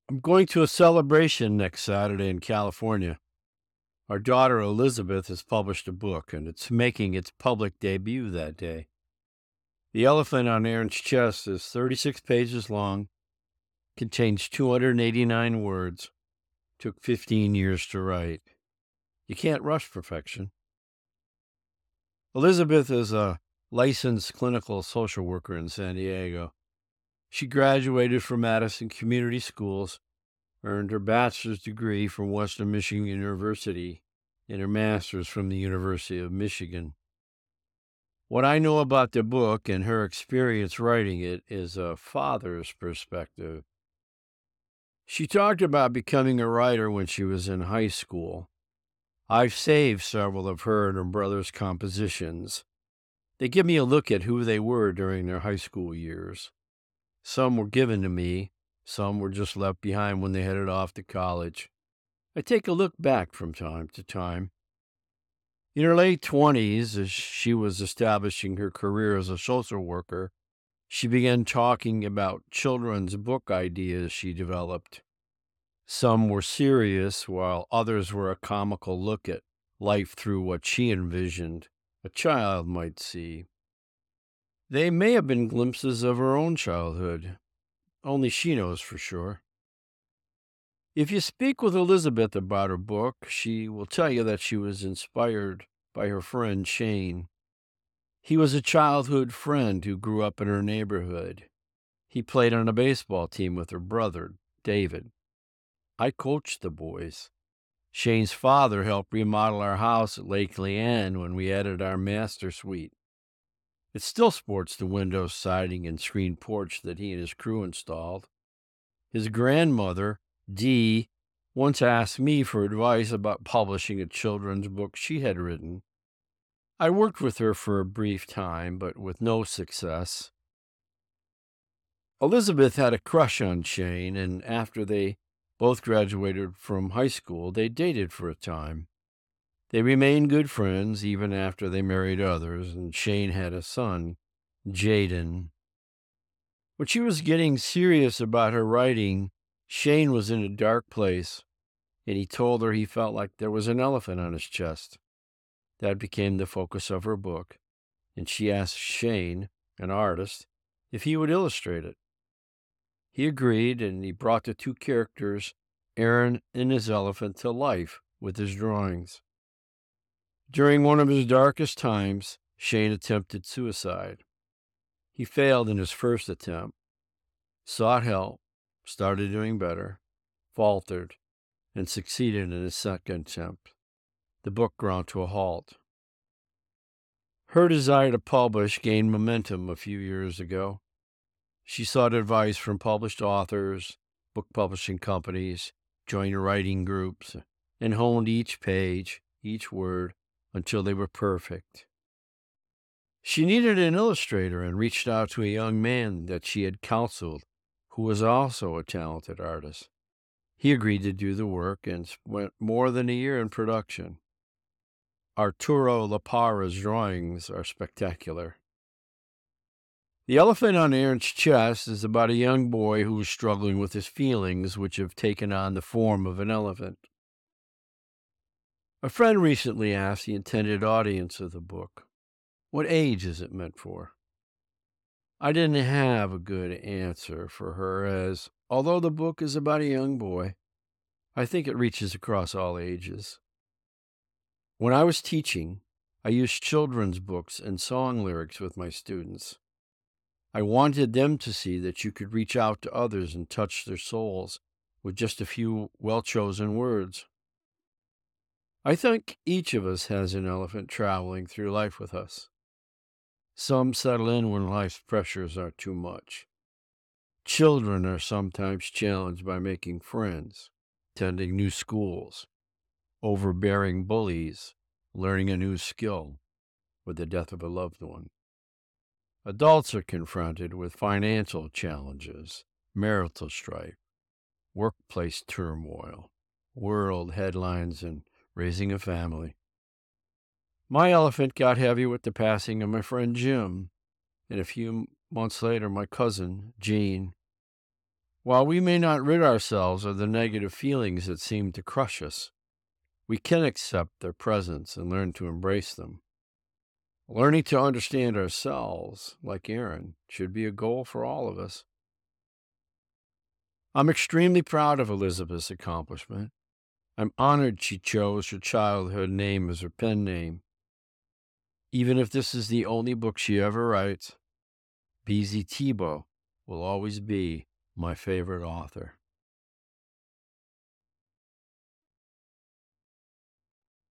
I'm going to a celebration next Saturday in California. Our daughter Elizabeth has published a book, and it's making its public debut that day. The elephant on Aaron's chest is 36 pages long, contains 289 words, took 15 years to write. You can't rush perfection. Elizabeth is a licensed clinical social worker in San Diego. She graduated from Madison Community Schools, earned her bachelor's degree from Western Michigan University, and her master's from the University of Michigan. What I know about the book and her experience writing it is a father's perspective. She talked about becoming a writer when she was in high school. I've saved several of her and her brother's compositions. They give me a look at who they were during their high school years. Some were given to me, some were just left behind when they headed off to college. I take a look back from time to time. In her late 20s, as she was establishing her career as a social worker, she began talking about children's book ideas she developed. Some were serious, while others were a comical look at life through what she envisioned a child might see. They may have been glimpses of her own childhood. Only she knows for sure. If you speak with Elizabeth about her book, she will tell you that she was inspired by her friend Shane. He was a childhood friend who grew up in her neighborhood. He played on a baseball team with her brother, David. I coached the boys. Shane's father helped remodel our house at Lake Leanne when we added our master suite. It still sports the window siding and screen porch that he and his crew installed. His grandmother, Dee, once asked me for advice about publishing a children's book she had written. I worked with her for a brief time, but with no success. Elizabeth had a crush on Shane, and after they both graduated from high school, they dated for a time. They remained good friends even after they married others, and Shane had a son, Jaden. When she was getting serious about her writing, Shane was in a dark place, and he told her he felt like there was an elephant on his chest. That became the focus of her book, and she asked Shane, an artist, if he would illustrate it. He agreed, and he brought the two characters, Aaron and his elephant, to life with his drawings. During one of his darkest times, Shane attempted suicide. He failed in his first attempt, sought help, started doing better, faltered, and succeeded in his second attempt. The book ground to a halt. Her desire to publish gained momentum a few years ago. She sought advice from published authors, book publishing companies, joined writing groups, and honed each page, each word, until they were perfect. She needed an illustrator and reached out to a young man that she had counseled, who was also a talented artist. He agreed to do the work and spent more than a year in production. Arturo Lapara's drawings are spectacular. The elephant on Aaron's chest is about a young boy who is struggling with his feelings, which have taken on the form of an elephant. A friend recently asked the intended audience of the book, what age is it meant for? I didn't have a good answer for her, as although the book is about a young boy, I think it reaches across all ages. When I was teaching, I used children's books and song lyrics with my students. I wanted them to see that you could reach out to others and touch their souls with just a few well-chosen words. I think each of us has an elephant traveling through life with us. Some settle in when life's pressures are too much. Children are sometimes challenged by making friends, attending new schools, overbearing bullies, learning a new skill, or the death of a loved one. Adults are confronted with financial challenges, marital strife, workplace turmoil, world headlines, and raising a family. My elephant got heavy with the passing of my friend Jim, and a few months later, my cousin, Jean. While we may not rid ourselves of the negative feelings that seem to crush us, we can accept their presence and learn to embrace them. Learning to understand ourselves, like Aaron, should be a goal for all of us. I'm extremely proud of Elizabeth's accomplishment. I'm honored she chose her childhood name as her pen name. Even if this is the only book she ever writes, BZ Thibault will always be my favorite author.